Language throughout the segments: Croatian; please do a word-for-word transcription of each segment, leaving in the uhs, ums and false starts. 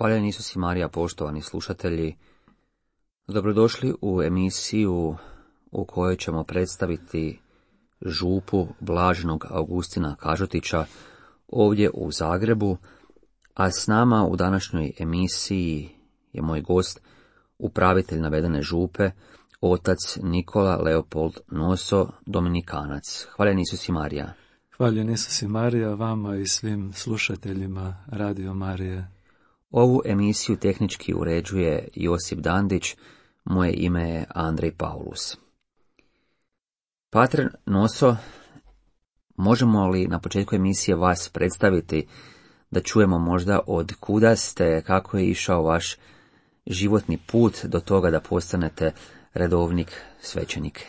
Hvaljen Isus i Marija, poštovani slušatelji. Dobrodošli u emisiju u kojoj ćemo predstaviti župu blaženog Augustina Kažutića ovdje u Zagrebu, a s nama u današnjoj emisiji je moj gost, upravitelj navedene župe, otac Nikola Leopold Noso, Dominikanac. Hvaljen Isus i Marija. Hvaljen Isus i Marija, vama i svim slušateljima Radio Marije. Ovu emisiju tehnički uređuje Josip Dandić, moje ime je Andrej Paulus. Pater Noso, možemo li na početku emisije vas predstaviti, da čujemo možda od kuda ste, kako je išao vaš životni put do toga da postanete redovnik svećenik?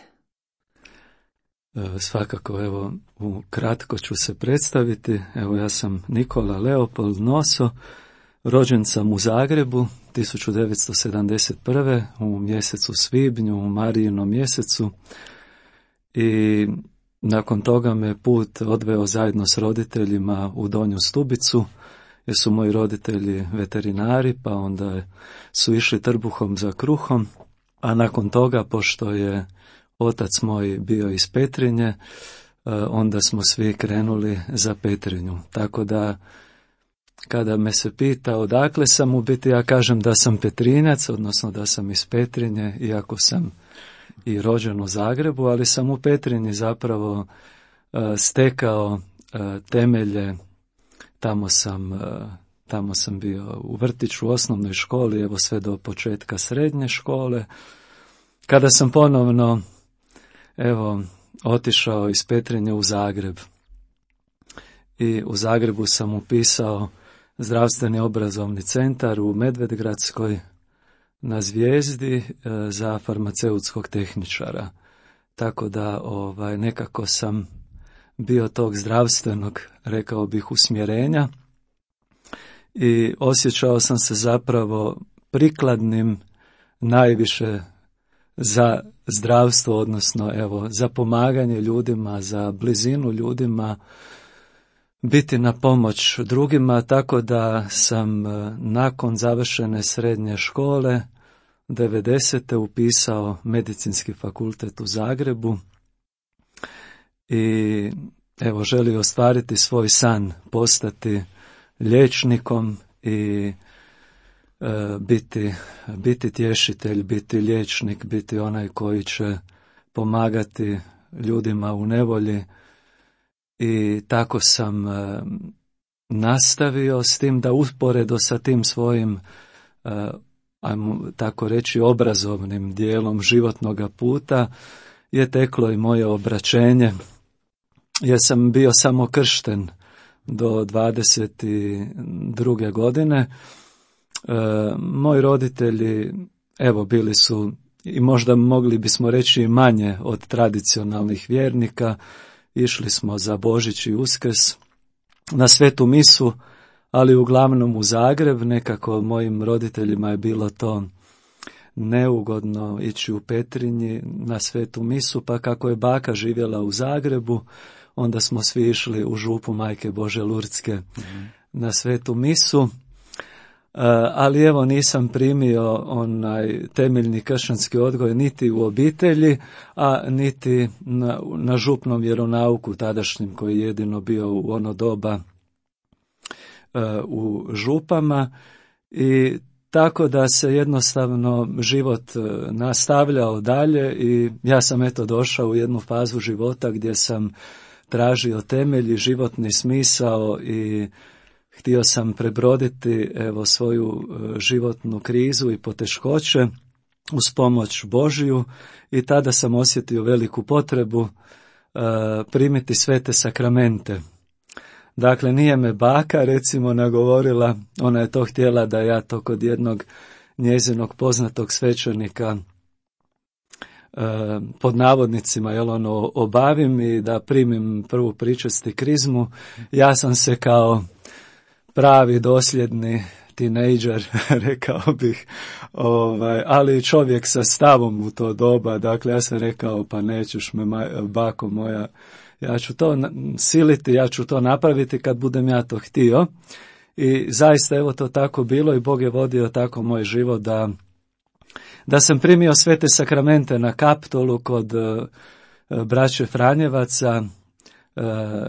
Svakako, evo, ukratko ću se predstaviti. Evo, ja sam Nikola Leopold Noso, rođen sam u Zagrebu tisuću devetsto sedamdeset prve. u mjesecu svibnju, u Marijinom mjesecu, i nakon toga me put odveo zajedno s roditeljima u Donju Stubicu, jer su moji roditelji veterinari, pa onda su išli trbuhom za kruhom, a nakon toga, pošto je otac moj bio iz Petrinje, onda smo svi krenuli za Petrinju. Tako da, kada me se pita odakle sam, u biti ja kažem da sam Petrinjac, odnosno da sam iz Petrinje, iako sam i rođen u Zagrebu, ali sam u Petrinji zapravo stekao temelje. Tamo sam, tamo sam bio u vrtiću, u osnovnoj školi, evo sve do početka srednje škole. Kada sam ponovno, evo, otišao iz Petrinje u Zagreb, i u Zagrebu sam upisao zdravstveni obrazovni centar u Medvedgradskoj na Zvijezdi za farmaceutskog tehničara. Tako da ovaj, nekako sam bio tog zdravstvenog, rekao bih, usmjerenja, i osjećao sam se zapravo prikladnim najviše za zdravstvo, odnosno evo, za pomaganje ljudima, za blizinu ljudima, biti na pomoć drugima. Tako da sam nakon završene srednje škole devedesete upisao medicinski fakultet u Zagrebu i evo, želio ostvariti svoj san, postati liječnikom i e, biti, biti tješitelj, biti liječnik, biti onaj koji će pomagati ljudima u nevolji. I tako sam e, nastavio, s tim da usporedo sa tim svojim, e, ajmo tako reći, obrazovnim dijelom životnoga puta je teklo i moje obraćenje, jer sam bio samo kršten do dvadeset druge godine. E, moji roditelji, evo, bili su, i možda mogli bismo reći, manje od tradicionalnih vjernika. Išli smo za Božić i Uskrs na svetu misu, ali uglavnom u Zagreb. Nekako mojim roditeljima je bilo to neugodno ići u Petrinji na svetu misu, pa kako je baka živjela u Zagrebu, onda smo svi išli u župu Majke Bože Lurdske mm-hmm. na svetu misu. Uh, ali evo, nisam primio onaj temeljni kršćanski odgoj niti u obitelji, a niti na, na župnom vjeronauku tadašnjim, koji je jedino bio u ono doba uh, u župama. I tako da se jednostavno život uh, nastavljao dalje, i ja sam eto došao u jednu fazu života gdje sam tražio temelj i životni smisao, i htio sam prebroditi evo svoju životnu krizu i poteškoće uz pomoć Božiju, i tada sam osjetio veliku potrebu uh, primiti svete sakramente. Dakle, nije me baka, recimo, nagovorila, ona je to htjela da ja to kod jednog njezinog poznatog svećenika uh, pod navodnicima, jel ono, obavim i da primim prvu pričesti krizmu. Ja sam se kao pravi dosljedni tinejdžer, rekao bih, ovaj, ali čovjek sa stavom u to doba, dakle ja sam rekao, pa nećeš me, bako moja, ja ću to siliti, ja ću to napraviti kad budem ja to htio. i zaista evo to tako bilo i Bog je vodio tako moj život da, da sam primio svete sakramente na Kaptolu kod uh, braće Franjevaca, uh,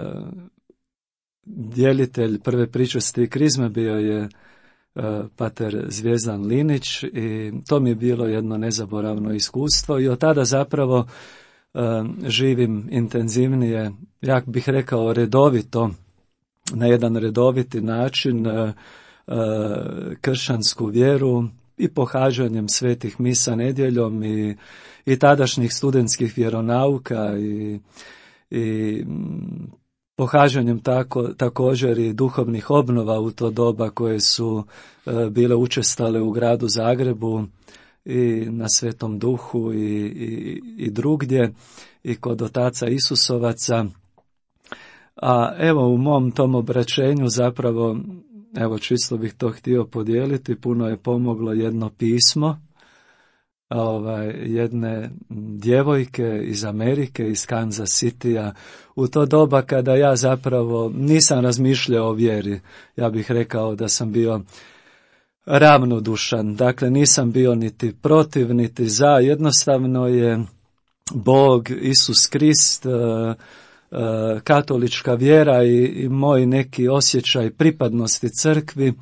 djelitelj prve pričesti krizme bio je uh, pater Zvijezdan Linić i to mi je bilo jedno nezaboravno iskustvo i od tada zapravo uh, živim intenzivnije, ja bih rekao redovito, na jedan redoviti način uh, uh, kršćansku vjeru i pohađanjem svetih misa nedjeljom i, i tadašnjih studentskih vjeronauka i, i pohađanjem tako, također i duhovnih obnova u to doba koje su e, bile učestale u gradu Zagrebu i na Svetom Duhu i, i, i drugdje i kod otaca Isusovaca. A evo u mom tom obraćenju zapravo, evo čisto bih to htio podijeliti, puno je pomoglo jedno pismo ovaj, jedne djevojke iz Amerike, iz Kansas Citya, u to doba kada ja zapravo nisam razmišljao o vjeri. Ja bih rekao da sam bio ravnodušan, dakle nisam bio niti protiv, niti za, jednostavno je Bog, Isus Krist, katolička vjera i, i moj neki osjećaj pripadnosti crkvi,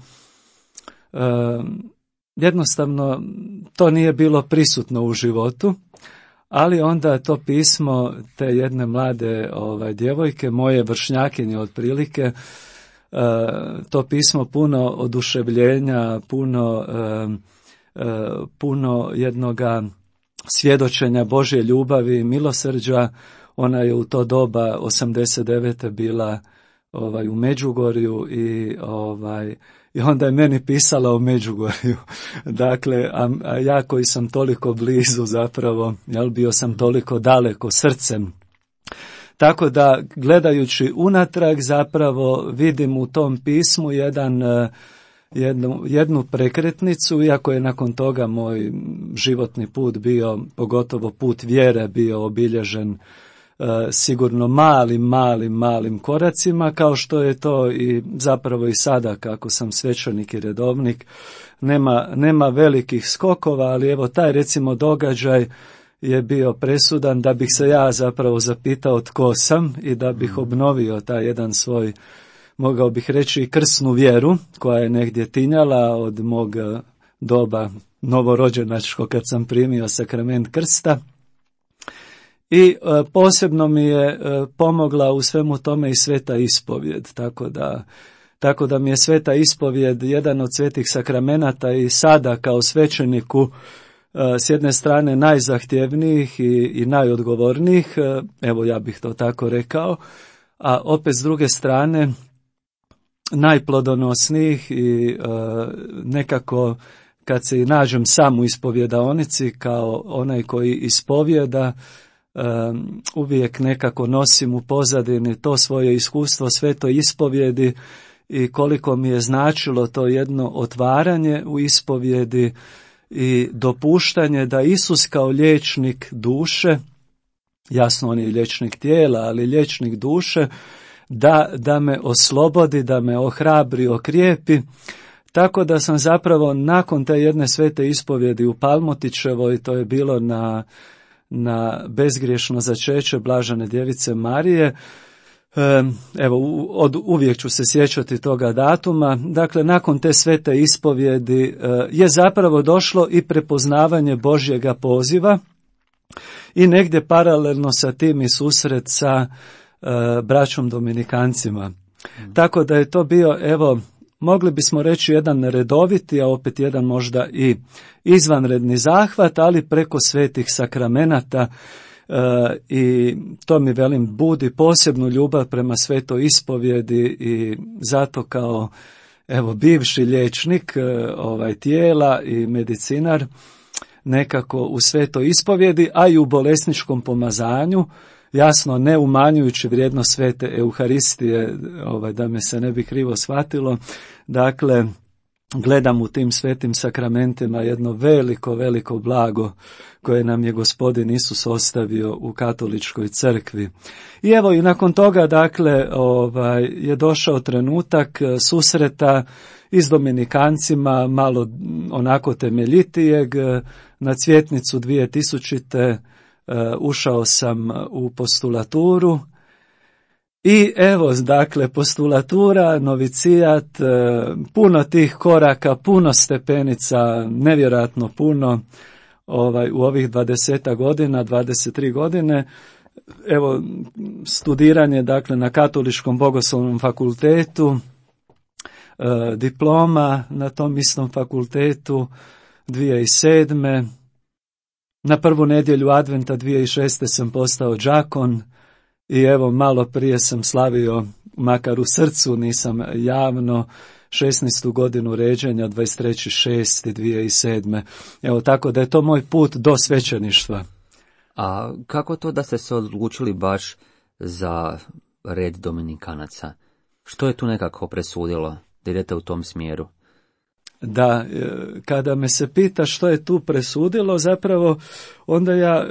jednostavno to nije bilo prisutno u životu, ali onda to pismo te jedne mlade ovaj, djevojke, moje vršnjakinje otprilike, to pismo puno oduševljenja, puno, puno jednoga svjedočenja Božje ljubavi i milosrđa. Ona je u to doba osamdeset devete bila ovaj, u Međugorju i, ovaj, i onda je meni pisala o Međugorju. Dakle, a, a ja koji sam toliko blizu zapravo, jel, bio sam toliko daleko srcem. Tako da, gledajući unatrag, zapravo vidim u tom pismu jedan, jednu, jednu prekretnicu, iako je nakon toga moj životni put bio, pogotovo put vjere, bio obilježen sigurno malim, malim, malim koracima, kao što je to i zapravo i sada kako sam svećenik i redovnik. Nema, nema velikih skokova, ali evo taj recimo događaj je bio presudan da bih se ja zapravo zapitao tko sam i da bih obnovio taj jedan svoj, mogao bih reći, krsnu vjeru koja je negdje tinjala od mog doba novorođenačkog kad sam primio sakrament krsta. I e, posebno mi je e, pomogla u svemu tome i sveta ispovjed, tako da, tako da mi je sveta ispovjed jedan od svetih sakramenata i sada kao svećeniku e, s jedne strane najzahtjevnijih i, i najodgovornijih, e, evo ja bih to tako rekao, a opet s druge strane najplodonosnijih i e, nekako kad se i nađem sam u ispovjedaonici kao onaj koji ispovjeda, Um, uvijek nekako nosim u pozadini to svoje iskustvo svetoj ispovjedi i koliko mi je značilo to jedno otvaranje u ispovjedi i dopuštanje da Isus kao liječnik duše, jasno on je liječnik tijela, ali liječnik duše, da, da me oslobodi, da me ohrabri, okrijepi. Tako da sam zapravo nakon te jedne svete ispovjedi u Palmotićevoj, to je bilo na na bezgriješno začeće Blažene djevice Marije, evo od uvijek ću se sjećati toga datuma, dakle nakon te svete ispovjedi je zapravo došlo i prepoznavanje Božjega poziva i negdje paralelno sa tim i susret sa braćom Dominikancima. Mm. Tako da je to bio, evo, mogli bismo reći jedan redoviti, a opet jedan možda i izvanredni zahvat, ali preko svetih sakramenata e, i to mi, velim, budi posebnu ljubav prema svetoj ispovjedi i zato kao, evo, bivši liječnik e, ovaj, tijela i medicinar nekako u svetoj ispovjedi, a i u bolesničkom pomazanju, jasno ne umanjujući vrijednost svete Euharistije, ovaj, da me se ne bi krivo shvatilo, dakle gledam u tim svetim sakramentima jedno veliko, veliko blago koje nam je Gospodin Isus ostavio u katoličkoj crkvi. I evo i nakon toga, dakle, ovaj, je došao trenutak susreta i s dominikancima, malo onako temeljitijeg. Na Cvjetnicu dvije tisućite uh, ušao sam u postulaturu. I evo, dakle, postulatura, novicijat, puno tih koraka, puno stepenica, nevjerojatno puno ovaj, u ovih dvadeset godina, dvadeset tri godine. Evo, studiranje, dakle, na Katoličkom bogoslovnom fakultetu, diploma na tom istom fakultetu dvije tisuće sedme. Na prvu nedjelju Adventa dvije tisuće šeste sam postao đakon. I evo, malo prije sam slavio, makar u srcu, nisam javno, šesnaestu godinu ređenja, dvadeset treći šesti dvije tisuće sedme. Evo, tako da je to moj put do svećeništva. A kako to da ste se odlučili baš za red Dominikanaca? Što je tu nekako presudilo da idete u tom smjeru? Da, kada me se pita što je tu presudilo, zapravo onda ja...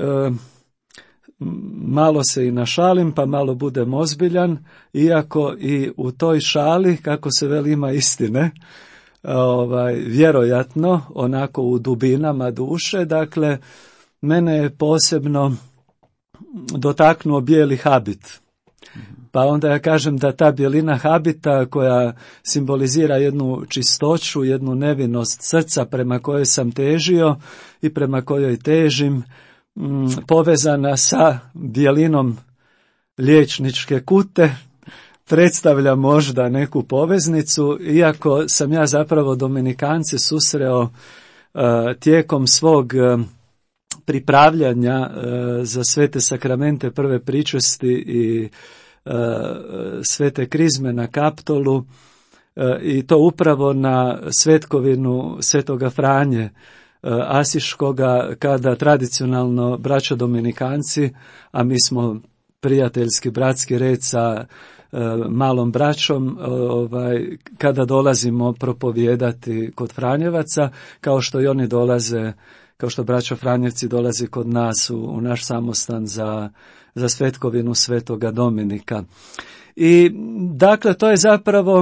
malo se i našalim, pa malo budem ozbiljan, iako i u toj šali, kako se veli, ima istine, ovaj, vjerojatno, onako u dubinama duše. Dakle, mene je posebno dotaknuo bijeli habit. Pa onda ja kažem da ta bijelina habita koja simbolizira jednu čistoću, jednu nevinost srca prema kojoj sam težio i prema kojoj težim, povezana sa bijelinom liječničke kute, predstavlja možda neku poveznicu, iako sam ja zapravo Dominikance susreo uh, tijekom svog uh, pripravljanja uh, za svete sakramente prve pričesti i uh, svete krizme na Kaptolu, uh, i to upravo na svetkovinu Svetoga Franje Asiškoga, kada tradicionalno braća Dominikanci, a mi smo prijateljski bratski red sa e, malom braćom, ovaj, kada dolazimo propovijedati kod Franjevaca, kao što i oni dolaze, kao što braća Franjevci dolazi kod nas u, u naš samostan za, za svetkovinu Svetoga Dominika. I dakle, to je zapravo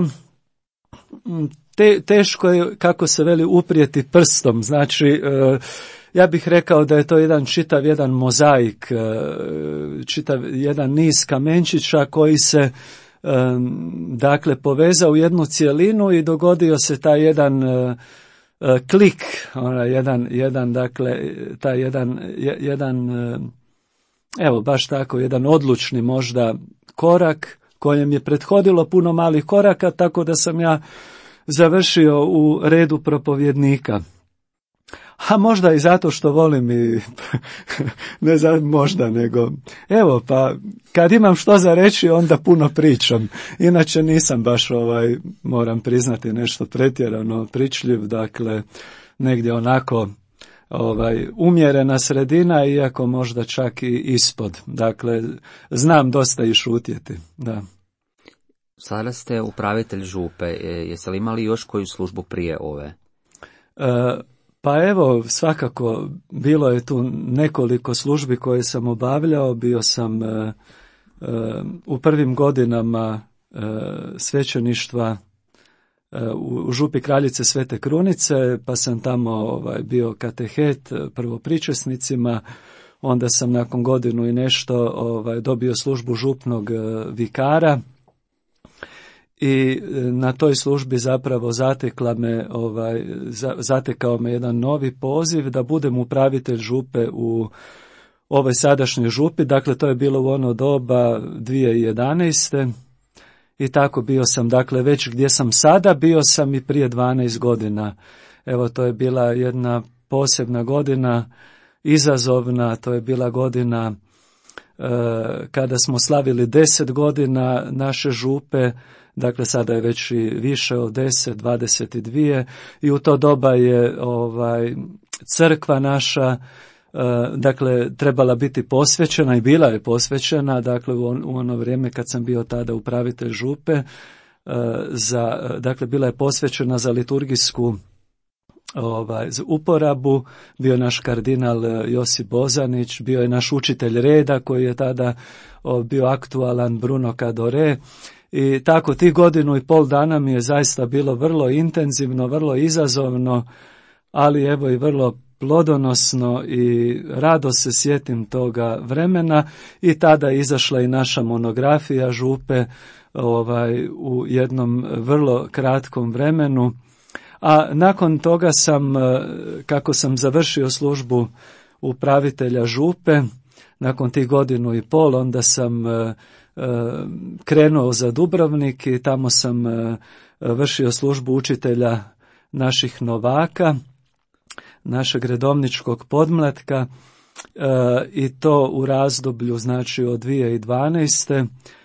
Te, teško je, kako se veli, uprijeti prstom. Znači, e, ja bih rekao da je to jedan čitav jedan mozaik, e, čitav jedan niz kamenčića koji se e, dakle povezao u jednu cjelinu i dogodio se taj jedan e, klik, ona, jedan, jedan, dakle, taj jedan, jedan, e, evo baš tako, jedan odlučni možda korak kojem je prethodilo puno malih koraka, tako da sam ja završio u redu propovjednika. A možda i zato što volim i, ne znam možda, nego, evo, pa kad imam što za reći, onda puno pričam. Inače nisam baš, ovaj, moram priznati, nešto pretjerano pričljiv, dakle, negdje onako, ovaj, umjerena sredina, iako možda čak i ispod. Dakle, znam dosta i šutjeti, da. Sada ste upravitelj župe, jeste li imali još koju službu prije ove? E, pa evo, svakako, bilo je tu nekoliko službi koje sam obavljao, bio sam e, e, u prvim godinama e, svećeništva e, u, u župi Kraljice Svete Krunice, pa sam tamo ovaj, bio katehet prvo pričesnicima, onda sam nakon godinu i nešto ovaj, dobio službu župnog e, vikara, i na toj službi zapravo zatekla me, ovaj, zatekao me jedan novi poziv da budem upravitelj župe u ovoj sadašnjoj župi. Dakle, to je bilo u ono doba dvije tisuće jedanaeste. I tako bio sam, dakle, već gdje sam sada, bio sam i prije dvanaest godina. Evo, to je bila jedna posebna godina, izazovna, to je bila godina e, kada smo slavili deset godina naše župe. Dakle, sada je već i više od deset, dvadeset dva, i u to doba je ovaj, crkva naša, uh, dakle, trebala biti posvećena i bila je posvećena, dakle, u, on, u ono vrijeme kad sam bio tada upravitelj župe, za, dakle bila je posvećena za liturgijsku ovaj, za uporabu, bio je naš kardinal Josip Bozanić, bio je naš učitelj reda koji je tada o, bio aktualan, Bruno Cadore, i tako tih godinu i pol dana mi je zaista bilo vrlo intenzivno, vrlo izazovno, ali evo i vrlo plodonosno i rado se sjetim toga vremena i tada je izašla i naša monografija župe ovaj, u jednom vrlo kratkom vremenu. A nakon toga sam, kako sam završio službu upravitelja župe, nakon tih godinu i pol, onda sam krenuo za Dubrovnik i tamo sam vršio službu učitelja naših novaka, našeg redovničkog podmlatka, i to u razdoblju znači od dvije tisuće dvanaeste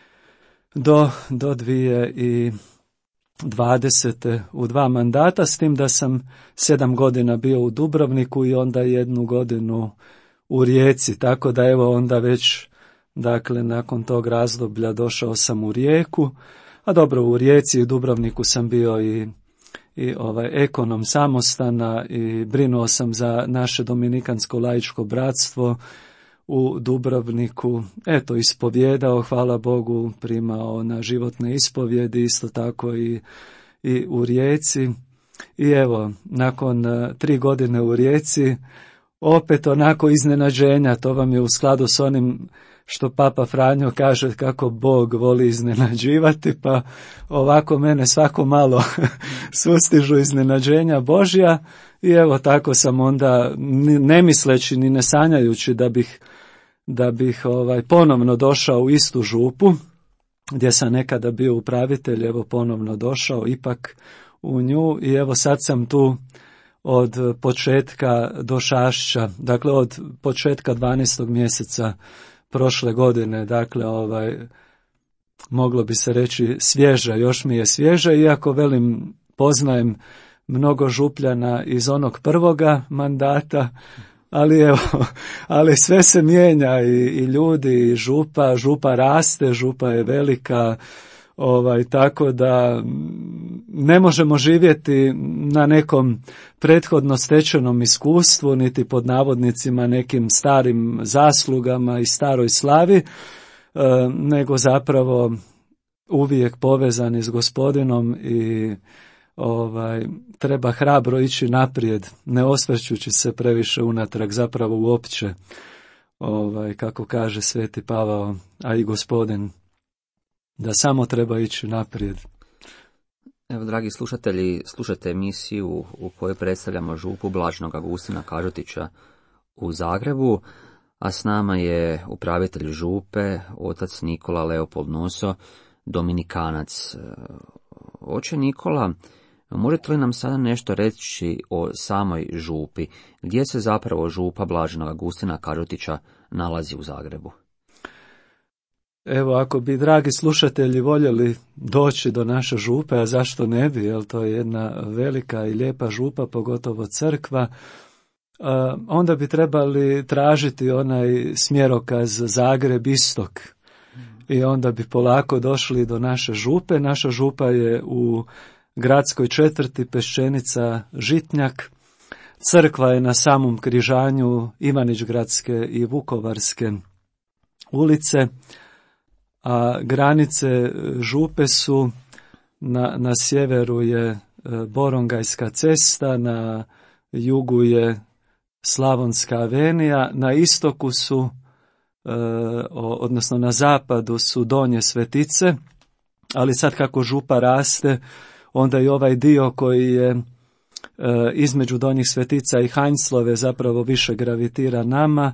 do, do dvije tisuće dvadesete u dva mandata, s tim da sam sedam godina bio u Dubrovniku i onda jednu godinu u Rijeci, tako da evo onda već, dakle, nakon tog razdoblja došao sam u Rijeku, a dobro, u Rijeci i Dubrovniku sam bio i, i ovaj ekonom samostana i brinuo sam za naše dominikansko laičko bratstvo u Dubrovniku, eto, ispovjedao, hvala Bogu, primao na životne ispovjedi, isto tako i, i u Rijeci. I evo, nakon uh, tri godine u Rijeci, opet onako iznenađenja, to vam je u skladu s onim što Papa Franjo kaže kako Bog voli iznenađivati, pa ovako mene svako malo sustižu iznenađenja Božja i evo tako sam onda, ne misleći ni ne sanjajući da bih, da bih ovaj, ponovno došao u istu župu, gdje sam nekada bio upravitelj, evo ponovno došao ipak u nju i evo sad sam tu od početka do Šašća, dakle od početka dvanaestog mjeseca prošle godine, dakle ovaj, moglo bi se reći svježa, još mi je svježa, iako velim poznajem mnogo župljana iz onog prvoga mandata, ali evo, ali sve se mijenja i, i ljudi, i župa, župa raste, župa je velika, ovaj, tako da ne možemo živjeti na nekom prethodno stečenom iskustvu, niti pod navodnicima nekim starim zaslugama i staroj slavi, e, nego zapravo uvijek povezani s Gospodinom i ovaj, treba hrabro ići naprijed, ne osvrćući se previše unatrag, zapravo uopće, ovaj, kako kaže Sveti Pavao, a i Gospodin, da samo treba ići naprijed. Evo, dragi slušatelji, slušate emisiju u kojoj predstavljamo župu Blaženog Augustina Kažutića u Zagrebu, a s nama je upravitelj župe, otac Nikola Leopold Noso, Dominikanac. Oče Nikola, možete li nam sada nešto reći o samoj župi? Gdje se zapravo župa Blaženog Augustina Kažutića nalazi u Zagrebu? Evo, ako bi dragi slušatelji voljeli doći do naše župe, a zašto ne bi, jer to je jedna velika i lijepa župa, pogotovo crkva, onda bi trebali tražiti onaj smjerokaz Zagreb istok i onda bi polako došli do naše župe. Naša župa je u gradskoj četvrti Peščenica Žitnjak, crkva je na samom križanju Ivanić-gradske i Vukovarske ulice, a granice župe su na, na sjeveru je Borongajska cesta, na jugu je Slavonska avenija, na istoku su, e, odnosno na zapadu su Donje Svetice, ali sad kako župa raste, onda i ovaj dio koji je e, između Donjih Svetica i Hanjslove zapravo više gravitira nama,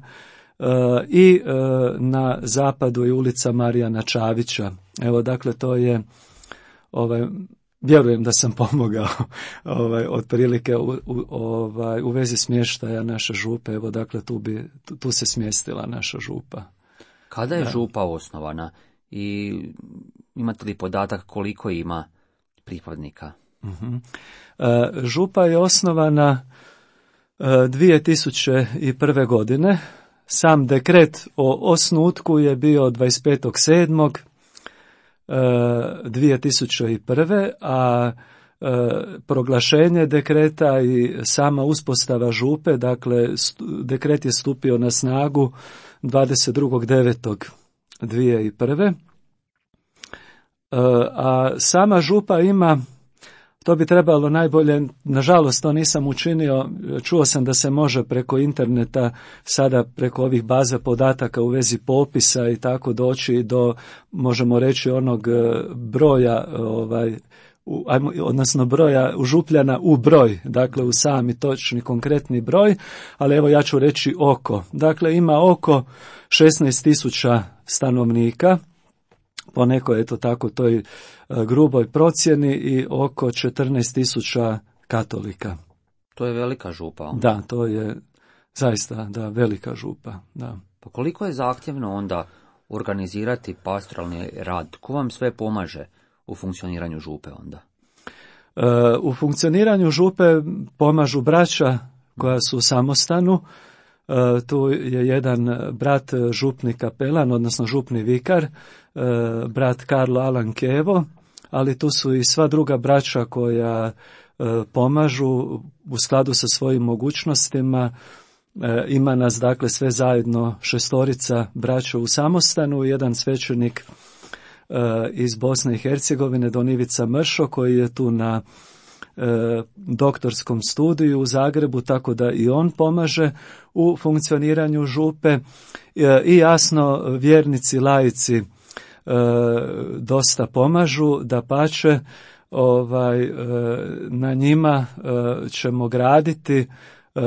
i na zapadu je ulica Marijana Čavića. Evo, dakle, to je, ovaj, vjerujem da sam pomogao ovaj, otprilike u, u, ovaj, u vezi smještaja naše župe. Evo, dakle, tu, bi, tu, tu se smjestila naša župa. Kada je župa osnovana i imate li podatak koliko ima pripadnika? Uh-huh. E, župa je osnovana e, dvije tisuće prve. godine. Sam dekret o osnutku je bio dvadeset petog sedmog dvije tisuće prve. a proglašenje dekreta i sama uspostava župe, dakle dekret je stupio na snagu dvadeset drugog devetog dvije tisuće prve. A sama župa ima, to bi trebalo najbolje, nažalost to nisam učinio, čuo sam da se može preko interneta, sada preko ovih baza podataka u vezi popisa i tako doći do, možemo reći, onog broja, ovaj, u, odnosno broja u župljana u broj, dakle u sami točni konkretni broj, ali evo ja ću reći oko. Dakle ima oko šesnaest tisuća stanovnika, po nekoj eto tako toj gruboj procjeni, i oko četrnaest tisuća katolika. To je velika župa. Da, to je zaista da velika župa. Da. Pa koliko je zahtjevno onda organizirati pastoralni rad? Ko vam sve pomaže u funkcioniranju župe onda? E, u funkcioniranju župe pomažu braća koja su u samostanu. E, tu je jedan brat župni kapelan, odnosno župni vikar, e, brat Karlo Alan Kevo, ali tu su i sva druga braća koja e, pomažu u skladu sa svojim mogućnostima. E, ima nas dakle sve zajedno šestorica braća u samostanu, jedan svećenik e, iz Bosne i Hercegovine, Don Ivica Mršo, koji je tu na e, doktorskom studiju u Zagrebu, tako da i on pomaže u funkcioniranju župe, e, i jasno vjernici, laici e, dosta pomažu, dapače, ovaj, e, na njima e, ćemo graditi, e,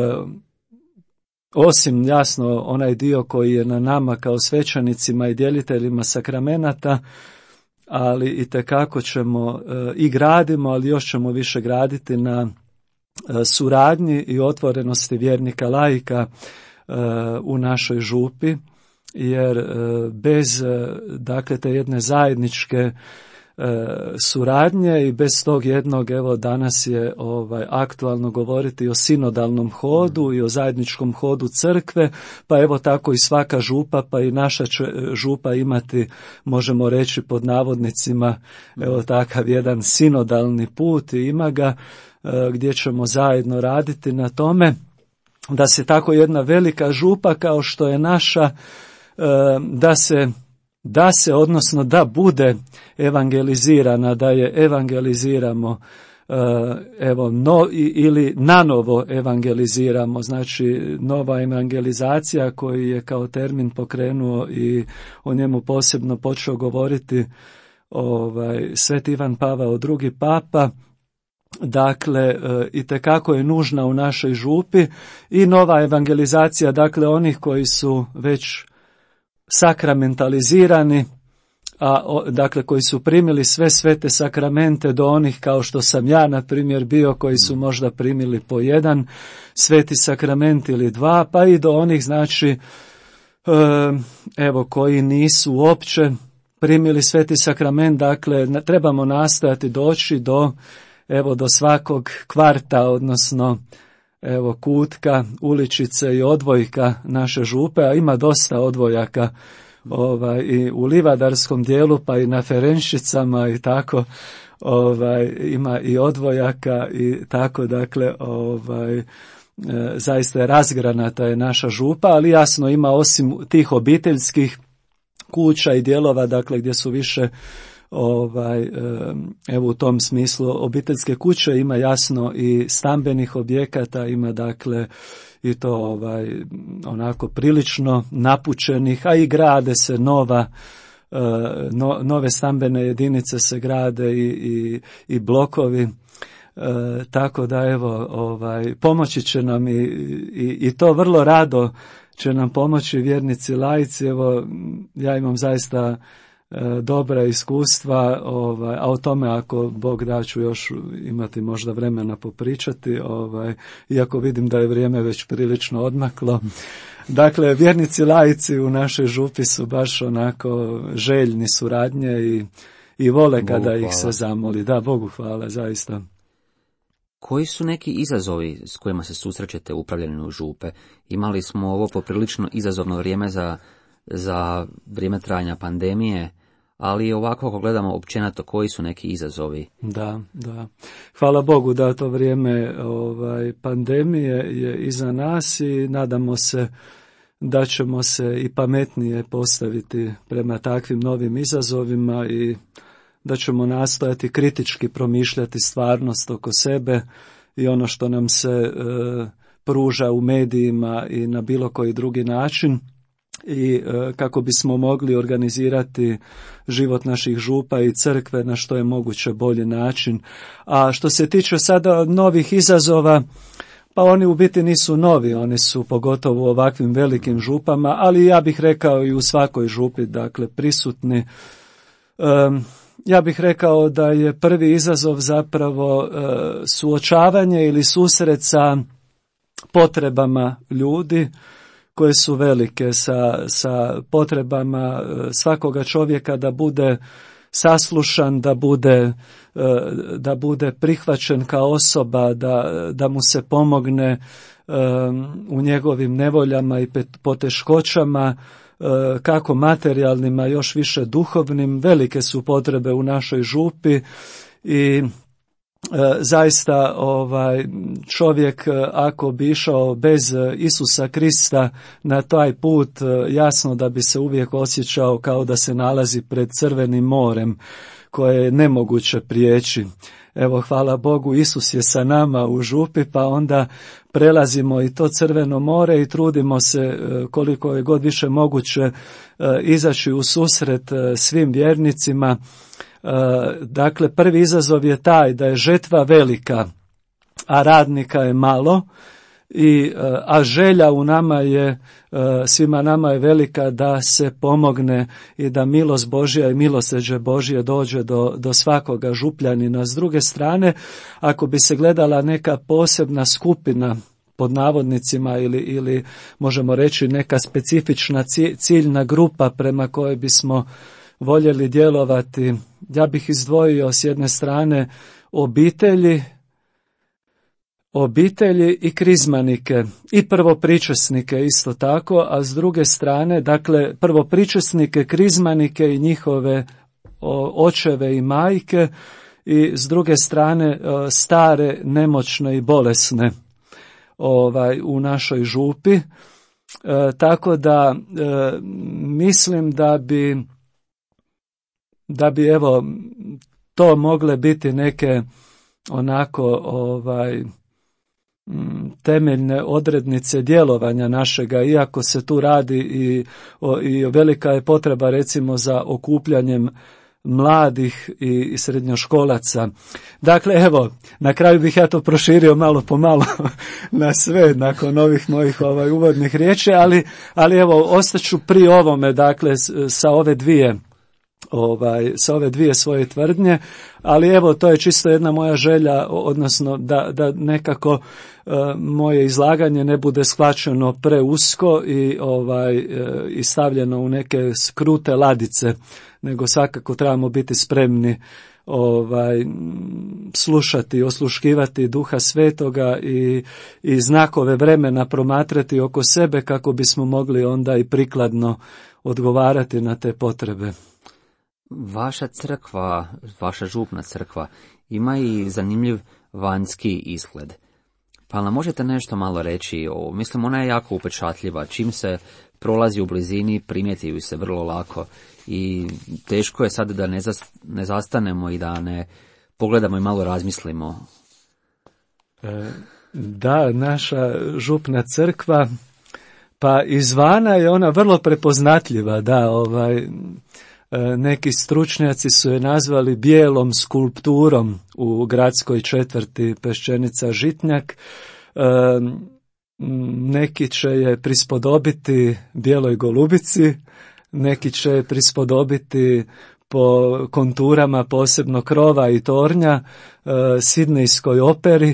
osim jasno onaj dio koji je na nama kao svećenicima i djeliteljima sakramenata, ali itekako ćemo e, i gradimo, ali još ćemo više graditi na e, suradnji i otvorenosti vjernika laika e, u našoj župi, jer e, bez e, dakle te jedne zajedničke suradnje i bez tog jednog, evo danas je ovaj aktualno govoriti o sinodalnom hodu i o zajedničkom hodu crkve, pa evo tako i svaka župa, pa i naša će župa imati, možemo reći pod navodnicima, evo takav jedan sinodalni put, i ima ga gdje ćemo zajedno raditi na tome da se tako jedna velika župa kao što je naša, da se da se, odnosno da bude evangelizirana, da je evangeliziramo, evo, no, ili nanovo evangeliziramo, znači nova evangelizacija koju je kao termin pokrenuo i o njemu posebno počeo govoriti ovaj, Sveti Ivan Pavao drugi papa. Dakle, itekako je nužna u našoj župi i nova evangelizacija, dakle onih koji su već sakramentalizirani, a o, dakle koji su primili sve svete sakramente, do onih kao što sam ja na primjer bio, koji su možda primili po jedan sveti sakrament ili dva, pa i do onih znači e, evo koji nisu uopće primili sveti sakrament. Dakle trebamo nastojati doći do evo do svakog kvarta, odnosno evo kutka, uličice i odvojka naše župe, a ima dosta odvojaka ovaj, i u livadarskom dijelu, pa i na Ferenšicama i tako, ovaj, ima i odvojaka i tako, dakle, ovaj, e, zaista je razgranata je naša župa, ali jasno ima osim tih obiteljskih kuća i dijelova, dakle, gdje su više ovaj, evo u tom smislu obiteljske kuće, ima jasno i stambenih objekata, ima dakle i to ovaj onako prilično napučenih, a i grade se nova no, nove stambene jedinice se grade i, i, i blokovi, e, tako da evo ovaj pomoći će nam i, i, i to vrlo rado će nam pomoći vjernici laici. Evo ja imam zaista dobra iskustva, ovaj, a o tome ako Bog da ću još imati možda vremena popričati, ovaj, iako vidim da je vrijeme već prilično odmaklo. Dakle, vjernici laici u našoj župi su baš onako željni suradnje i, i vole kada Bogu ih hvala. Se zamoli. Da, Bogu hvala, zaista. Koji su neki izazovi s kojima se susrećete u upravljanju župe? Imali smo ovo poprilično izazovno vrijeme za, za vrijeme trajanja pandemije, ali ovako ako gledamo općenito koji su neki izazovi. Da, da. Hvala Bogu da to vrijeme ovaj, pandemije je iza nas i nadamo se da ćemo se i pametnije postaviti prema takvim novim izazovima i da ćemo nastojati kritički promišljati stvarnost oko sebe i ono što nam se e, pruža u medijima i na bilo koji drugi način i e, kako bismo mogli organizirati život naših župa i crkve na što je moguće bolji način. A što se tiče sada novih izazova, pa oni u biti nisu novi, oni su pogotovo u ovakvim velikim župama, ali ja bih rekao i u svakoj župi, dakle, prisutni. Um, ja bih rekao da je prvi izazov zapravo uh, suočavanje ili susret sa potrebama ljudi koje su velike, sa, sa potrebama uh, svakoga čovjeka da bude saslušan, da bude, da bude prihvaćen kao osoba, da, da mu se pomogne u njegovim nevoljama i poteškoćama, kako materijalnima, još više duhovnim. Velike su potrebe u našoj župi i zaista ovaj čovjek ako bi išao bez Isusa Krista na taj put, jasno da bi se uvijek osjećao kao da se nalazi pred crvenim morem koje je nemoguće prijeći. Evo, hvala Bogu, Isus je sa nama u župi, pa onda prelazimo i to crveno more i trudimo se koliko je god više moguće izaći u susret svim vjernicima. Dakle, prvi izazov je taj da je žetva velika, a radnika je malo, i, a želja u nama je, svima nama je velika da se pomogne i da milost Božja i milosrđe Božje dođe do, do svakoga župljanina. S druge strane, ako bi se gledala neka posebna skupina, pod navodnicima, ili, ili možemo reći neka specifična ciljna grupa prema kojoj bismo voljeli djelovati, ja bih izdvojio s jedne strane obitelji, obitelji i krizmanike i prvopričesnike isto tako, a s druge strane, dakle, prvopričesnike, krizmanike i njihove očeve i majke i s druge strane stare, nemoćne i bolesne ovaj, u našoj župi. E, tako da e, mislim da bi da bi evo to mogle biti neke onako ovaj temeljne odrednice djelovanja našega, iako se tu radi i, o, i velika je potreba recimo za okupljanjem mladih i, i srednjoškolaca. Dakle, evo, na kraju bih ja to proširio malo po malo na sve nakon ovih mojih ovaj, uvodnih riječi, ali, ali evo, ostaću pri ovome, dakle, sa ove dvije Ovaj, sa ove dvije svoje tvrdnje, ali evo to je čisto jedna moja želja, odnosno da, da nekako e, moje izlaganje ne bude shvaćeno preusko i, ovaj, e, i stavljeno u neke skrute ladice, nego svakako trebamo biti spremni ovaj, slušati, osluškivati Duha Svetoga i, i znakove vremena promatrati oko sebe kako bismo mogli onda i prikladno odgovarati na te potrebe. Vaša crkva, vaša župna crkva ima i zanimljiv vanjski izgled. Pa nam možete nešto malo reći o, mislim, ona je jako upečatljiva, čim se prolazi u blizini primijeti ju se vrlo lako i teško je sad da ne, zas, ne zastanemo i da ne pogledamo i malo razmislimo. E, da, naša župna crkva, pa izvana je ona vrlo prepoznatljiva, da, ovaj... Neki stručnjaci su je nazvali bijelom skulpturom u gradskoj četvrti Peščenica Žitnjak. Neki će je prispodobiti bijeloj golubici, neki će je prispodobiti po konturama posebno krova i tornja Sidnejskoj operi.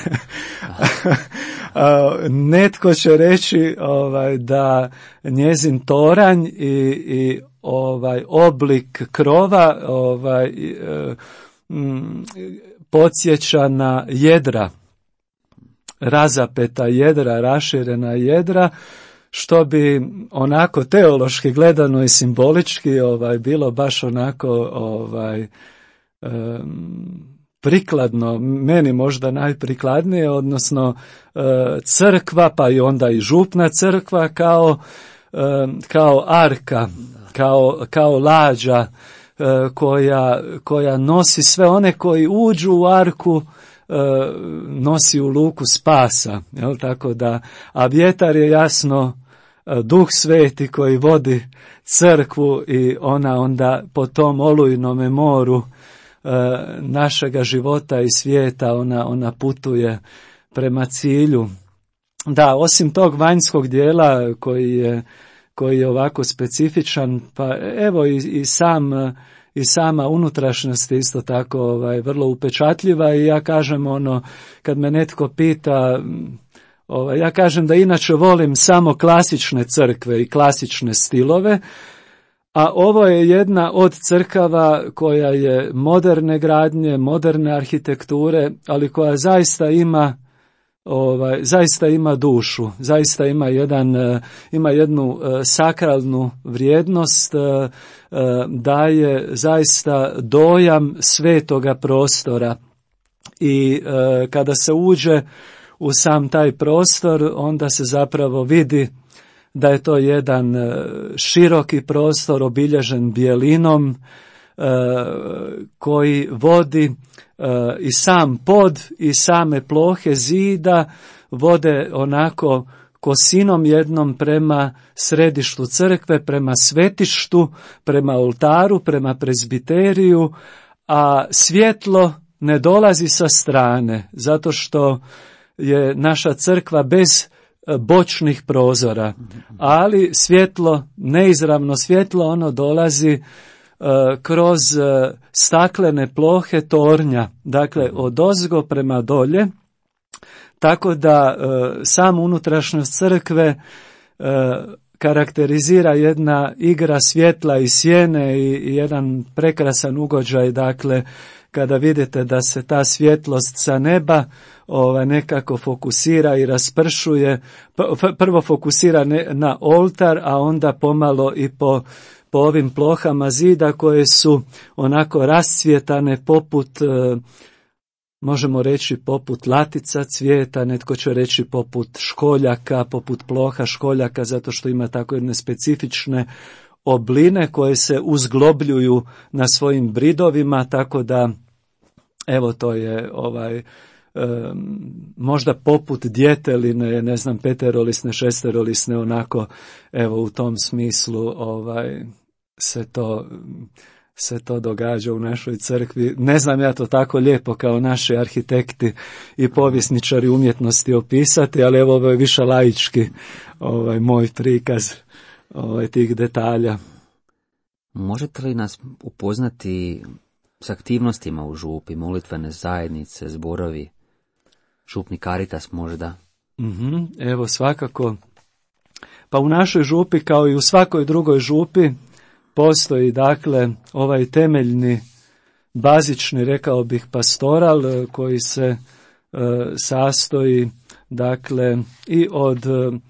Netko će reći ovaj, da njezin toranj i, i ovaj oblik krova ovaj e, m, podsjeća na jedra, razapeta jedra, raširena jedra, što bi onako teološki gledano i simbolički ovaj bilo baš onako ovaj um, prikladno, meni možda najprikladnije, odnosno uh, crkva, pa i onda i župna crkva kao um, kao arka, kao kao lađa uh, koja koja nosi sve one koji uđu u arku, nosi u luku spasa, jel, tako da, a vjetar je jasno Duh Sveti koji vodi crkvu i ona onda po tom olujnome moru našega života i svijeta ona, ona putuje prema cilju. Da, osim tog vanjskog dijela koji je, koji je ovako specifičan, pa evo i, i sam i sama unutrašnjost je isto tako ovaj, vrlo upečatljiva i ja kažem ono, kad me netko pita, ovaj, ja kažem da inače volim samo klasične crkve i klasične stilove, a ovo je jedna od crkava koja je moderne gradnje, moderne arhitekture, ali koja zaista ima Ovaj, zaista ima dušu, zaista ima jedan, ima jednu sakralnu vrijednost, daje zaista dojam svetoga prostora i kada se uđe u sam taj prostor, onda se zapravo vidi da je to jedan široki prostor obilježen bijelinom koji vodi i sam pod i same plohe zida vode onako kosinom jednom prema središtu crkve, prema svetištu, prema oltaru, prema prezbiteriju, a svjetlo ne dolazi sa strane, zato što je naša crkva bez bočnih prozora, ali svjetlo, neizravno svjetlo, ono dolazi kroz staklene plohe tornja, dakle odozgo prema dolje, tako da sam unutrašnjost crkve karakterizira jedna igra svjetla i sjene i jedan prekrasan ugođaj, dakle kada vidite da se ta svjetlost sa neba ovaj, nekako fokusira i raspršuje, prvo fokusira na oltar, a onda pomalo i po po ovim plohama zida koje su onako rascvjetane poput, možemo reći poput latica cvijeta, netko će reći poput školjaka, poput ploha školjaka, zato što ima tako jedne specifične obline koje se uzglobljuju na svojim bridovima, tako da evo to je ovaj možda poput djeteline, ne znam, peterolisne, šesterolisne, onako, evo u tom smislu ovaj se to se to događa u našoj crkvi. Ne znam ja to tako lijepo kao naši arhitekti i povjesničari umjetnosti opisati, ali evo ovo je više laički ovaj moj prikaz ovaj tih detalja. Možete li nas upoznati s aktivnostima u župi, molitvene zajednice, zborovi, župni Caritas možda? Mm-hmm, evo svakako. Pa u našoj župi kao i u svakoj drugoj župi postoji dakle ovaj temeljni, bazični, rekao bih, pastoral koji se e, sastoji dakle i od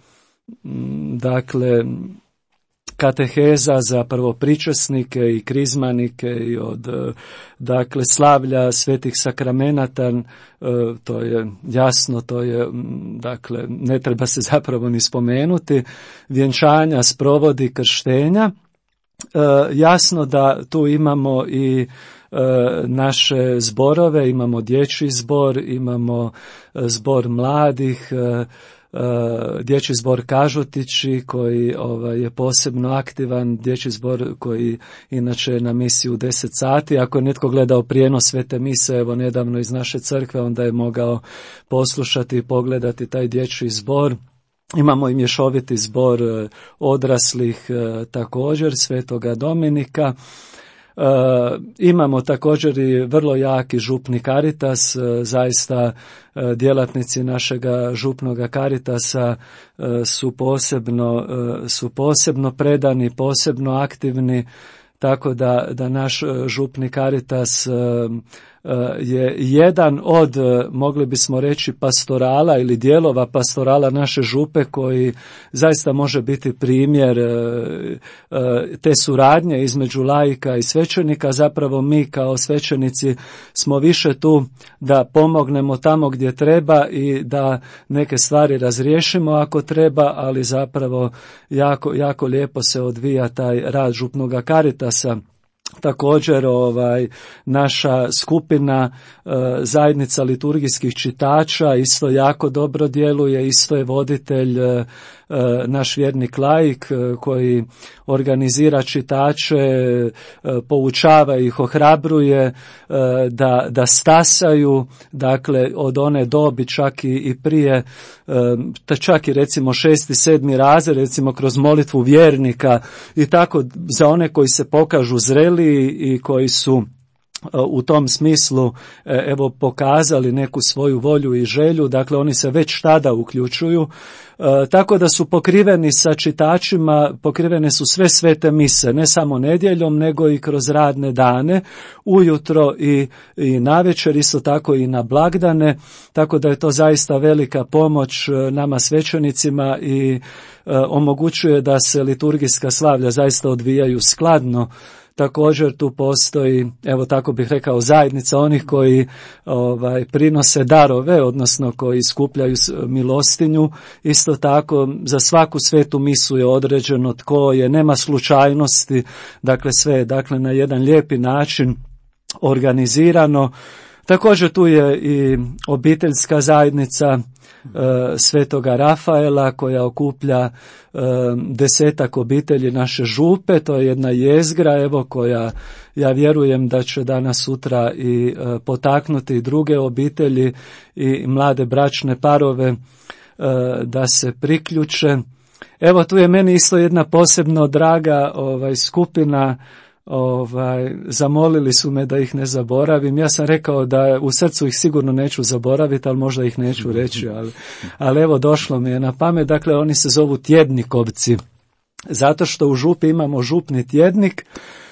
dakle kateheza za prvopričesnike i krizmanike i od dakle slavlja svetih sakramenata, to je jasno, to je dakle ne treba se zapravo ni spomenuti, vjenčanja, sprovodi, krštenja. Jasno da tu imamo i naše zborove, imamo dječji zbor, imamo zbor mladih, dječji zbor Kažutići koji ovaj, je posebno aktivan, dječji zbor koji inače je na misiji u deset sati. Ako je netko gledao prijenos svete mise, evo nedavno iz naše crkve, onda je mogao poslušati i pogledati taj dječji zbor. Imamo i mješoviti zbor odraslih također, Svetoga Dominika. E, imamo također i vrlo jaki župni Caritas, e, zaista e, djelatnici našega župnoga Caritasa e, su posebno, e, su posebno predani, posebno aktivni, tako da, da naš župni Caritas e, je jedan od, mogli bismo reći, pastorala ili dijelova pastorala naše župe koji zaista može biti primjer te suradnje između laika i svećenika. Zapravo mi kao svećenici smo više tu da pomognemo tamo gdje treba i da neke stvari razriješimo ako treba, ali zapravo jako, jako lijepo se odvija taj rad župnoga Caritasa. Također ovaj naša skupina e, zajednica liturgijskih čitača isto jako dobro djeluje, isto je voditelj e, naš vjernik laik e, koji organizira čitače, e, poučava ih, ohrabruje e, da, da stasaju, dakle od one dobi čak i, i prije, e, čak i recimo šesti, sedmi razred, recimo kroz molitvu vjernika i tako za one koji se pokažu zreli i koji su u tom smislu evo pokazali neku svoju volju i želju, dakle oni se već tada uključuju, e, tako da su pokriveni sa čitačima, pokrivene su sve svete mise, ne samo nedjeljom nego i kroz radne dane, ujutro i, i navečer, isto tako i na blagdane, tako da je to zaista velika pomoć nama svećenicima i e, omogućuje da se liturgijska slavlja zaista odvijaju skladno. Također tu postoji, evo tako bih rekao, zajednica onih koji ovaj, prinose darove, odnosno koji skupljaju milostinju. Isto tako za svaku svetu misu je određeno tko je, nema slučajnosti, dakle sve je dakle, na jedan lijepi način organizirano. Također tu je i obiteljska zajednica e, Svetoga Rafaela koja okuplja e, desetak obitelji naše župe, to je jedna jezgra evo koja ja vjerujem da će danas sutra i e, potaknuti i druge obitelji i mlade bračne parove e, da se priključe. Evo tu je meni isto jedna posebno draga ovaj, skupina. Ovaj, zamolili su me da ih ne zaboravim. Ja sam rekao da u srcu ih sigurno neću zaboraviti, ali možda ih neću reći, ali, ali evo došlo mi je na pamet. Dakle, oni se zovu tjednikovci, zato što u župi imamo župni tjednik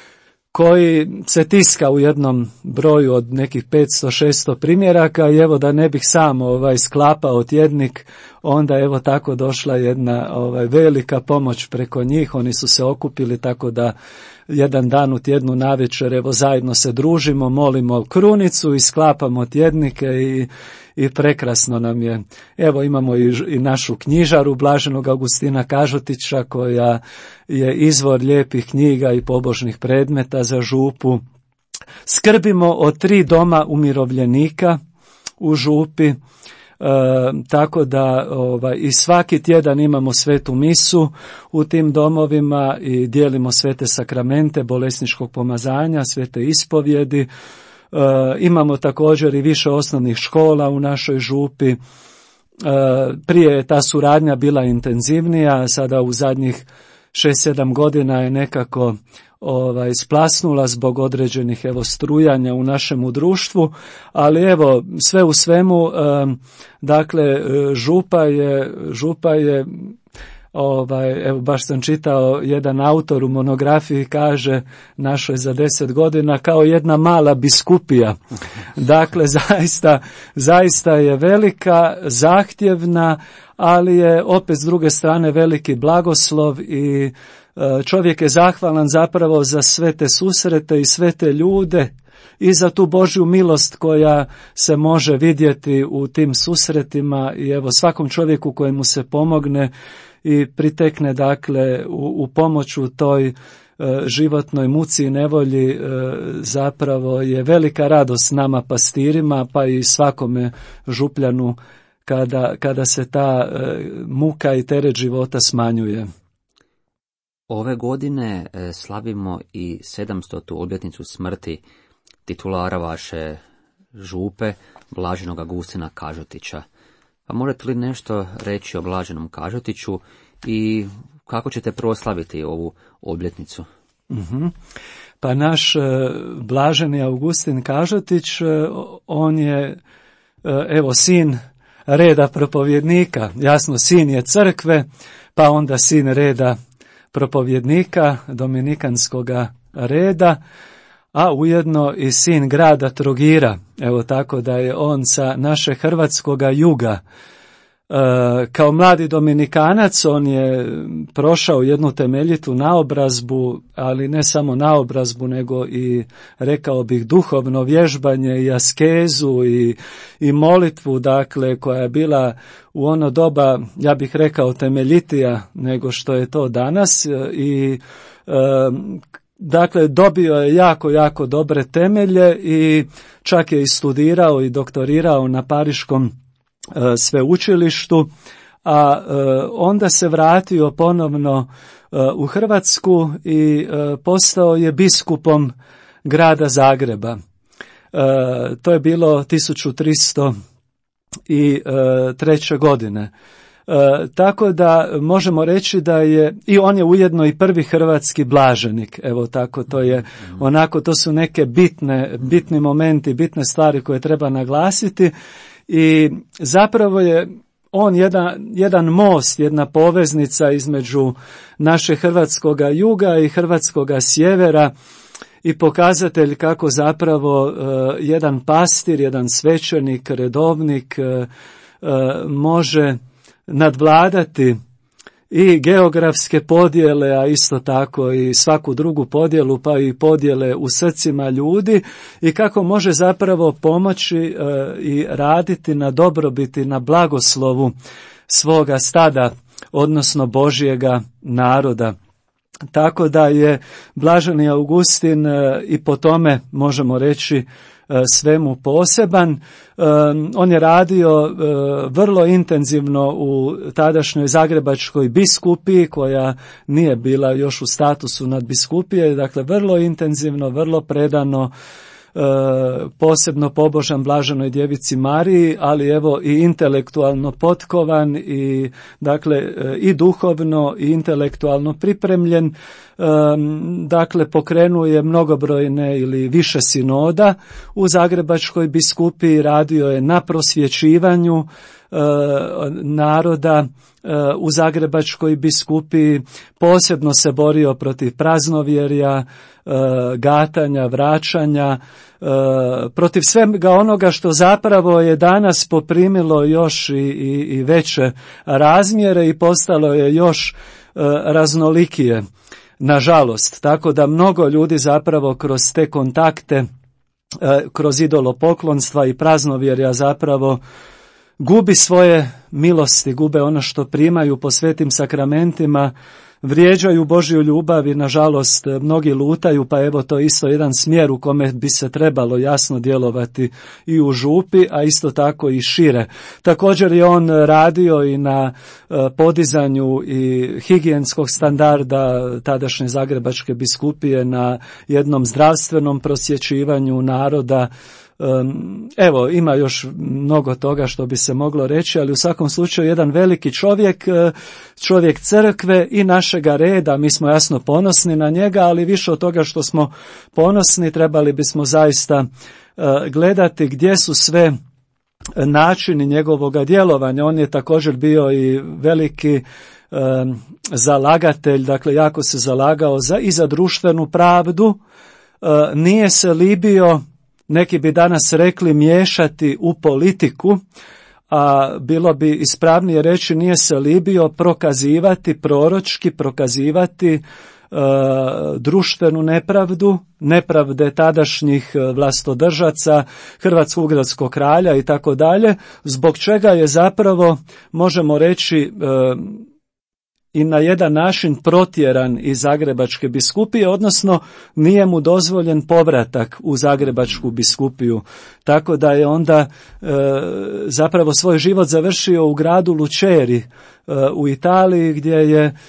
koji se tiska u jednom broju od nekih petsto šesto primjeraka i evo da ne bih sam ovaj, sklapao tjednik, onda evo tako došla jedna ovaj, velika pomoć preko njih. Oni su se okupili tako da jedan dan u tjednu navečer evo zajedno se družimo, molimo krunicu i sklapamo tjednike i, i prekrasno nam je. Evo imamo i, i našu knjižaru Blaženog Augustina Kažotića koja je izvor lijepih knjiga i pobožnih predmeta za župu. Skrbimo o tri doma umirovljenika u župi. E, tako da ovaj, i svaki tjedan imamo svetu misu u tim domovima i dijelimo svete sakramente bolesničkog pomazanja, svete ispovjedi. E, imamo također i više osnovnih škola u našoj župi. E, prije je ta suradnja bila intenzivnija, sada u zadnjih šest sedam godina je nekako ovaj, splasnula zbog određenih evo strujanja u našemu društvu, ali evo sve u svemu, um, dakle župa je, župa je ovaj, evo baš sam čitao, jedan autor u monografiji kaže našoj za deset godina kao jedna mala biskupija. Dakle, zaista, zaista je velika, zahtjevna, ali je opet s druge strane veliki blagoslov i čovjek je zahvalan zapravo za sve te susrete i sve te ljude i za tu Božju milost koja se može vidjeti u tim susretima i evo svakom čovjeku kojemu se pomogne i pritekne dakle u, u pomoć u toj e, životnoj muci i nevolji e, zapravo je velika radost nama pastirima pa i svakome župljanu kada, kada se ta e, muka i teret života smanjuje. Ove godine e, slavimo i sedamstotu obljetnicu smrti titulara vaše župe, Blaženog Augustina Kažotića. Pa možete li nešto reći o Blaženom Kažotiću i kako ćete proslaviti ovu obljetnicu? Mm-hmm. Pa naš e, Blaženi Augustin Kažotić, e, on je e, evo sin reda propovjednika, jasno sin je crkve, pa onda sin reda propovjednika dominikanskoga reda, a ujedno i sin grada Trogira. Evo tako da je on sa naše hrvatskoga juga. E, kao mladi Dominikanac on je prošao jednu temeljitu naobrazbu, ali ne samo naobrazbu, nego i, rekao bih, duhovno vježbanje i askezu i, i molitvu, dakle, koja je bila u ono doba, ja bih rekao, temeljitija nego što je to danas i e, dakle, dobio je jako, jako dobre temelje i čak je i studirao i doktorirao na Pariškom sveučilištu, a onda se vratio ponovno u Hrvatsku i postao je biskupom grada Zagreba. To je bilo tisuću tristo treće. godine. Tako da možemo reći da je, i on je ujedno i prvi hrvatski blaženik, evo tako, to je onako, to su neke bitne, bitni momenti, bitne stvari koje treba naglasiti. I zapravo je on jedan, jedan most, jedna poveznica između naše hrvatskoga juga i hrvatskoga sjevera i pokazatelj kako zapravo uh, jedan pastir, jedan svećenik, redovnik uh, uh, može nadvladati i geografske podjele, a isto tako i svaku drugu podjelu, pa i podjele u srcima ljudi, i kako može zapravo pomoći e, i raditi na dobrobiti, na blagoslovu svoga stada, odnosno Božjega naroda. Tako da je blaženi Augustin e, i po tome možemo reći svemu poseban. On je radio vrlo intenzivno u tadašnjoj zagrebačkoj biskupiji, koja nije bila još u statusu nadbiskupije, dakle vrlo intenzivno, vrlo predano, posebno pobožan blaženoj djevici Mariji, ali evo i intelektualno potkovan i dakle i duhovno i intelektualno pripremljen. Dakle, pokrenuo je mnogobrojne ili više sinoda u zagrebačkoj biskupiji, radio je na prosvjećivanju naroda u zagrebačkoj biskupiji, posebno se borio protiv praznovjerja, gatanja, vraćanja, protiv svega onoga što zapravo je danas poprimilo još i, i, i veće razmjere i postalo je još raznolikije, nažalost. Tako da mnogo ljudi zapravo kroz te kontakte, kroz idolopoklonstva i praznovjerja zapravo gubi svoje milosti, gube ono što primaju po svetim sakramentima, vrijeđaju Božju ljubav i nažalost mnogi lutaju, pa evo to je isto jedan smjer u kome bi se trebalo jasno djelovati i u župi, a isto tako i šire. Također je on radio i na podizanju i higijenskog standarda tadašnje zagrebačke biskupije, na jednom zdravstvenom prosvjećivanju naroda. Evo, ima još mnogo toga što bi se moglo reći, ali u svakom slučaju jedan veliki čovjek, čovjek crkve i našega reda. Mi smo jasno ponosni na njega, ali više od toga što smo ponosni, trebali bismo zaista gledati gdje su sve načini njegovoga djelovanja. On je također bio i veliki zalagatelj, dakle jako se zalagao za, i za društvenu pravdu, nije se libio, neki bi danas rekli, miješati u politiku, a bilo bi ispravnije reći nije se libio prokazivati, proročki prokazivati e, društvenu nepravdu, nepravde tadašnjih vlastodržaca, hrvatsko-ugradskog kralja i tako dalje, zbog čega je zapravo, možemo reći, e, i na jedan način protjeran iz zagrebačke biskupije, odnosno nije mu dozvoljen povratak u zagrebačku biskupiju. Tako da je onda e, zapravo svoj život završio u gradu Luceri e, u Italiji, gdje je e,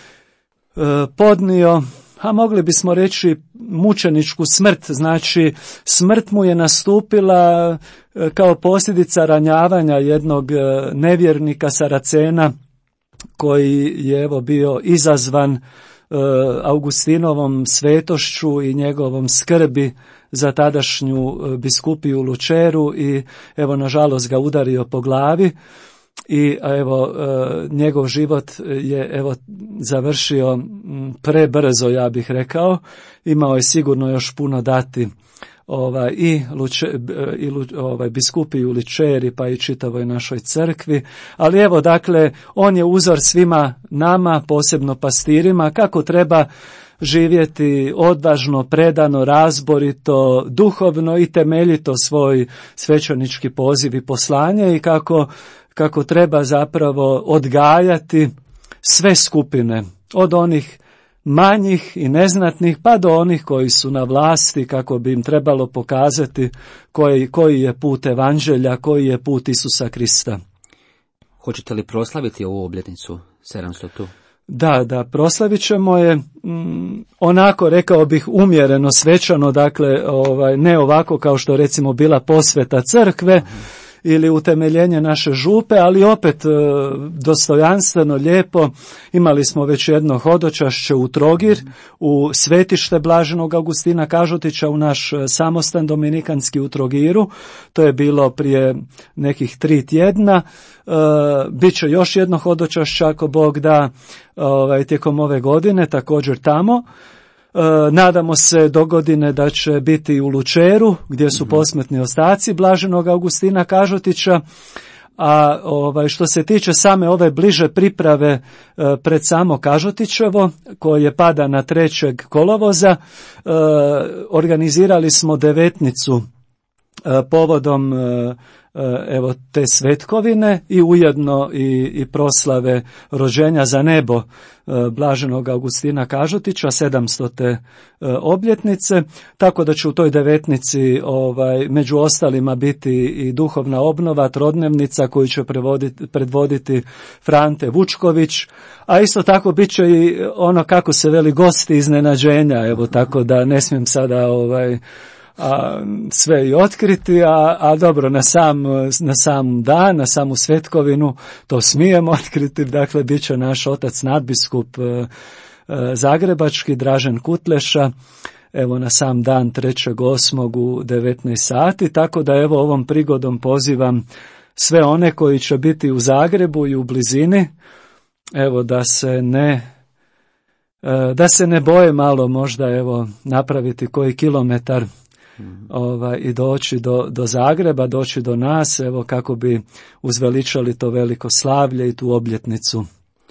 podnio, a mogli bismo reći, mučeničku smrt. Znači, smrt mu je nastupila e, kao posljedica ranjavanja jednog e, nevjernika Saracena, koji je evo bio izazvan e, Augustinovom svetošću i njegovom skrbi za tadašnju e, biskupiju Luceru, i evo nažalost ga udario po glavi i evo e, njegov život je evo završio prebrzo, ja bih rekao. Imao je sigurno još puno dati ovaj, i, luče, i ovaj, biskupi u Ličeri, pa i čitavoj našoj crkvi. Ali evo, dakle, on je uzor svima nama, posebno pastirima, kako treba živjeti odvažno, predano, razborito, duhovno i temeljito svoj svećenički poziv i poslanje i kako, kako treba zapravo odgajati sve skupine, od onih manjih i neznatnih pa do onih koji su na vlasti, kako bi im trebalo pokazati koji, koji je put evanđelja, koji je put Isusa Krista. Hoćete li proslaviti ovu obljetnicu sedamstotu? Da, da, proslavit ćemo je mm, onako, rekao bih, umjereno, svečano, dakle, ovaj, ne ovako kao što recimo bila posveta crkve ili utemeljenje naše župe, ali opet e, dostojanstveno, lijepo. Imali smo već jedno hodočašće u Trogir, u svetište Blaženog Augustina Kažutića, u naš samostan dominikanski u Trogiru. To je bilo prije nekih tri tjedna. E, Biće još jedno hodočašće, ako Bog da, ovaj, tijekom ove godine, također tamo. E, nadamo se do godine da će biti u Lučeru, gdje su posmrtni ostaci Blaženog Augustina Kažutića. A ovaj, što se tiče same ove bliže priprave e, pred samo Kažutićevo, koje pada na trećeg kolovoza, e, organizirali smo devetnicu e, povodom e, evo te svetkovine i ujedno i, i proslave rođenja za nebo Blaženog Augustina Kažutića, sedamstote obljetnice, tako da će u toj devetnici ovaj, među ostalima biti i duhovna obnova, trodnevnica koju će prevoditi, predvoditi Frante Vučković, a isto tako bit će i ono, kako se veli, gosti iznenađenja, evo, tako da ne smijem sada ovaj a sve i otkriti, a, a dobro, na sam, na sam dan, na samu svetkovinu to smijemo otkriti. Dakle, bit će naš otac nadbiskup e, e, zagrebački Dražen Kutleša, evo na sam dan trećeg osmog u devetnaest sati, tako da evo ovom prigodom pozivam sve one koji će biti u Zagrebu i u blizini, evo da se ne e, da se ne boje malo možda evo napraviti koji kilometar Ovaj, i doći do, do Zagreba, doći do nas, evo kako bi uzveličali to veliko slavlje i tu obljetnicu.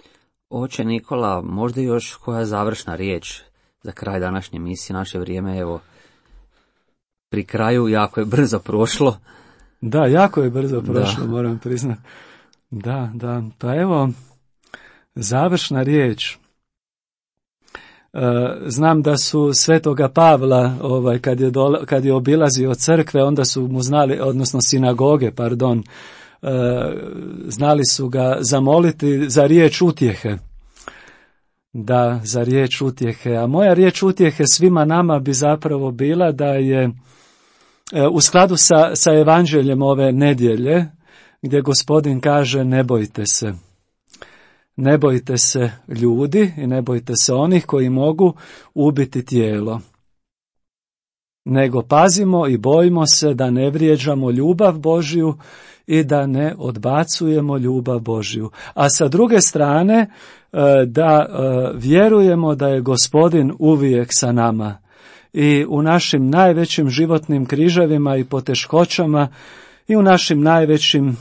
Oče Nikola, možda još koja završna riječ za kraj današnje misije, naše vrijeme, evo, pri kraju, jako je brzo prošlo. Da, jako je brzo prošlo, da. Moram priznati. Da, da, pa evo, završna riječ. Znam da su Svetoga Pavla, ovaj, kad je, dola, kad je obilazio crkve, onda su mu znali, odnosno sinagoge, pardon, znali su ga zamoliti za riječ utjehe. Da, za riječ utjehe. A moja riječ utjehe svima nama bi zapravo bila da je u skladu sa, sa evanđeljem ove nedjelje, gdje Gospodin kaže ne bojte se. Ne bojte se ljudi i ne bojte se onih koji mogu ubiti tijelo. Nego pazimo i bojimo se da ne vrijeđamo ljubav Božju i da ne odbacujemo ljubav Božju. A sa druge strane da vjerujemo da je Gospodin uvijek sa nama i u našim najvećim životnim križevima i poteškoćama i u našim najvećim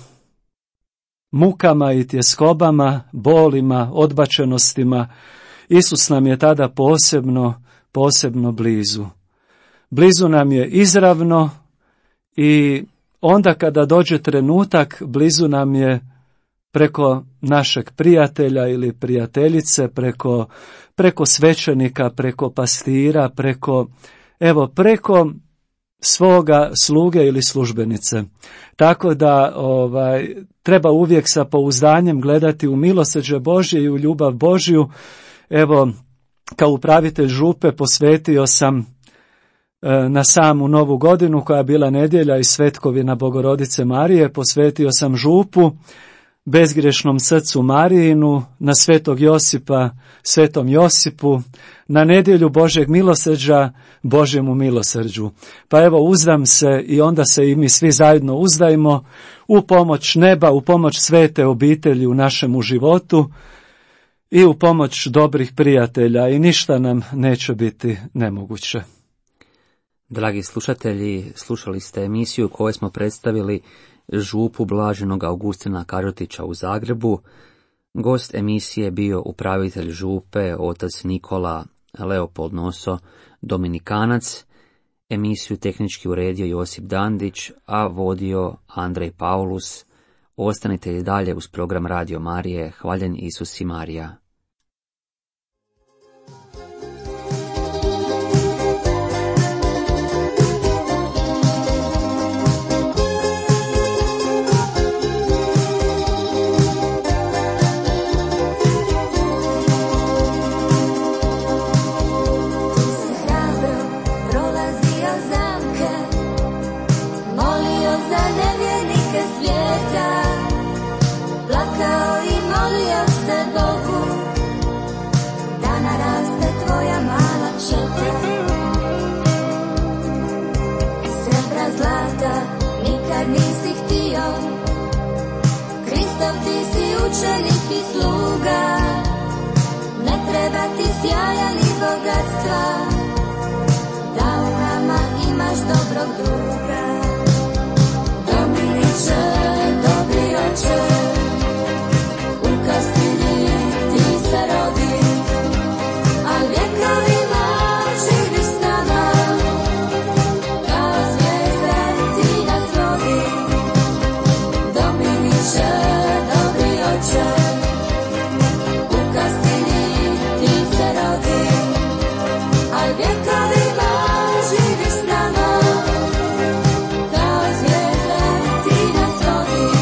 mukama i tjeskobama, bolima, odbačenostima, Isus nam je tada posebno, posebno blizu. Blizu nam je izravno i onda kada dođe trenutak, blizu nam je preko našeg prijatelja ili prijateljice, preko, preko svećenika, preko pastira, preko, evo, preko svoga sluge ili službenice. Tako da ovaj, treba uvijek sa pouzdanjem gledati u milosrđe Božje i u ljubav Božju. Evo, kao upravitelj župe posvetio sam e, na samu Novu godinu, koja je bila nedjelja i svetkovina Bogorodice Marije, posvetio sam župu bezgrešnom srcu Marijinu, na svetog Josipa, svetom Josipu, na nedjelju Božjeg milosrđa, Božjemu milosrđu. Pa evo, uzdam se i onda se i mi svi zajedno uzdajmo u pomoć neba, u pomoć svete obitelji u našemu životu i u pomoć dobrih prijatelja i ništa nam neće biti nemoguće. Dragi slušatelji, slušali ste emisiju koju smo predstavili župu blaženog Augustina Kažotića u Zagrebu. Gost emisije bio upravitelj župe, otac Nikola Leopold Noso, Dominikanac. Emisiju tehnički uredio Josip Dandić, a vodio Andrej Paulus. Ostanite i dalje uz program Radio Marije. Hvaljen Isus i Marija. Učenik i sluga, ne treba ti sjaja ni bogatstva, da u nama imaš dobrog druga. Dominiče, dobri oče, u Kastilji ti se rodi, a vjekovima živiš s nama, kao zvijezda ti nas vodi. Dominiče, u Kastilji ti se rodi, a vjekovima živiš s nama, kao zvijezda ti nas vodi.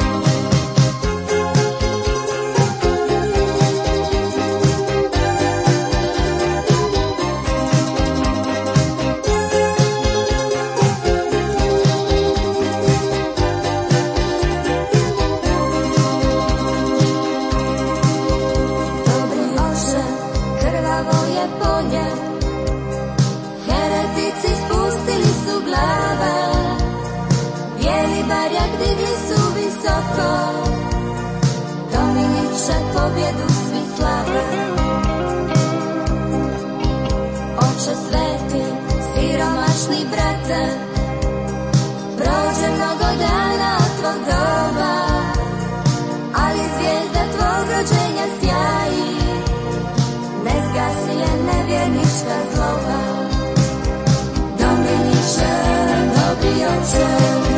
Dominiče, pobjedu svi slave. Oče sveti, siromašni brate, prođe mnogo dana od tvog doba, ali zvijezda tvog rođenja sjaji, ne zgasi je nevjernička zloba. Dominiče, dobri oče,